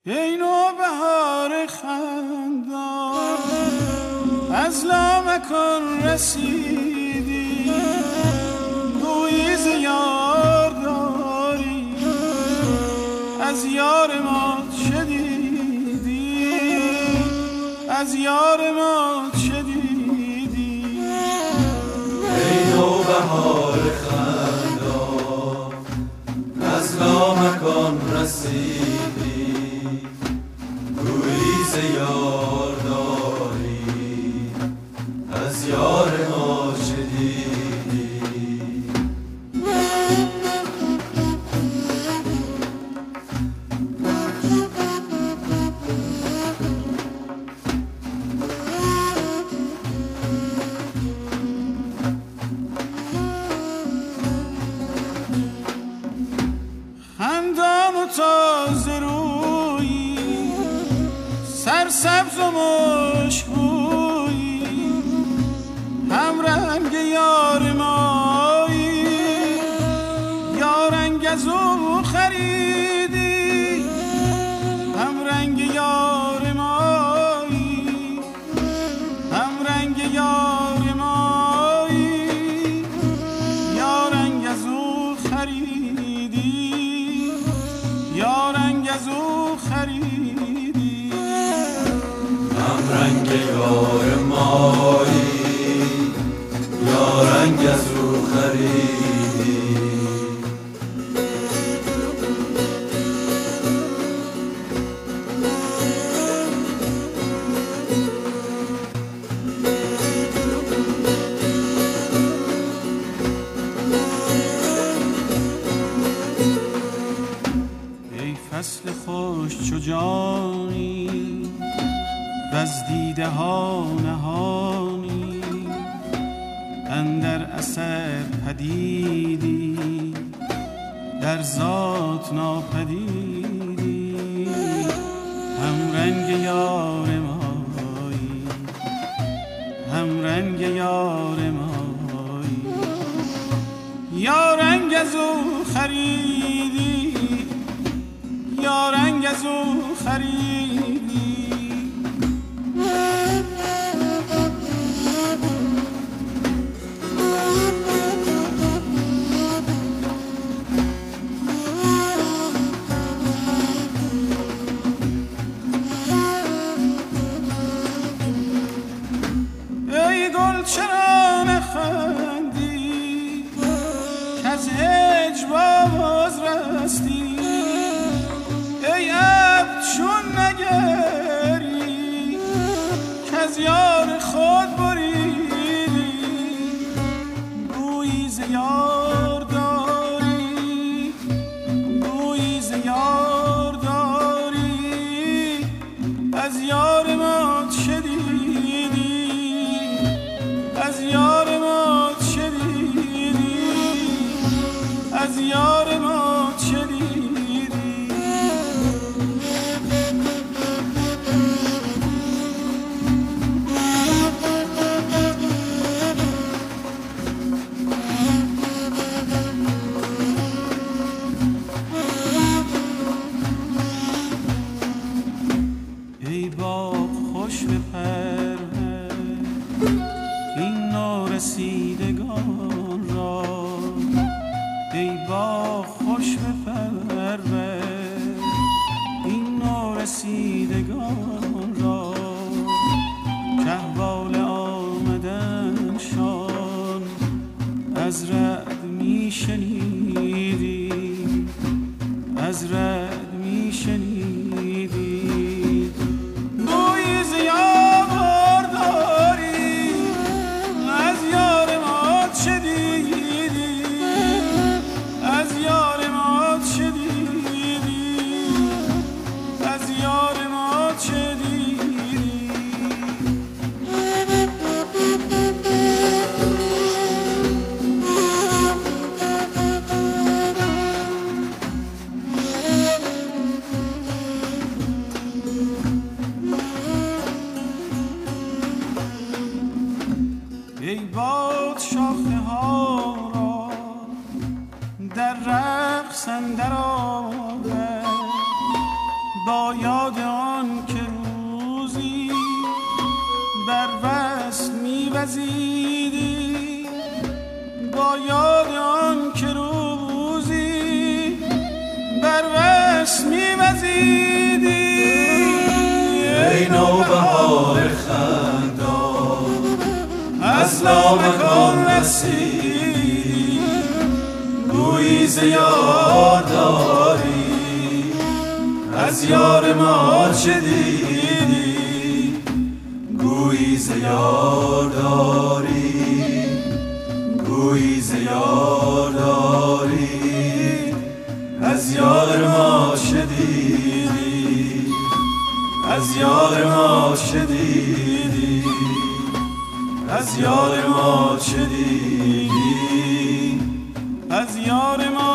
ای نوبهار خندان از لامکان رسیدی، گویی ز یار داری از یار ما شدیدی، از یار ما شدیدی. ای نوبهار خندان از لامکان رسیدی، گویی ز یار داری از یار ما شدیدی. خندان و تازه رویی، سرسبز و مشکویی، هم رنگ یار مایی، یا رنگ از او خریدی، هم رنگ یار مایی، هم رنگ یار مایی، یا رنگ از او خریدی، یا رنگ از او خریدی. هم رنگ یار مایی، یا رنگ از او خریدی. ای فصل خوش چو جانی وز دیده ها نهانی، اندر اثر پدیدی در ذات ناپدیدی، هم رنگ یار مایی، هم رنگ یار مایی، یا رنگ از او خریدی، یا رنگ از او خریدی. ای گل چرا نخندی کز هجر باز رستی، ای عبد چون نگری کز یار خود بریدی، گویی ز یار داری، گویی ز یار داری از یار ما شدیدی، از یار ما شدیدی، از یار ما شدیدی. ای باغ خوش به پرور این نورسیدگان را، ای باغ خوش به پرور این نورسیدگان را، که احوال آمدنشان از رعد می شنیدی، از رعد می شنیدی. گویی ز یار داری از یار ما شدیدی، از یار ما شدیدی، از یار ما شدیدی. ای باد شاخه ها را در رقص اندر آورد، با یاد آن که روزی بر وصل می‌وزیدی، با یاد آن که روزی بر وصل می‌وزیدی. ای نوبهار خندان از لامکان رسیدی، گویی ز یار داری از یار ما چه دیدی، گویی ز یار داری، گویی ز یار داری از یار ما چه دیدی، از یار ما چه دیدی، از یار ما چه دیدی، از یار ما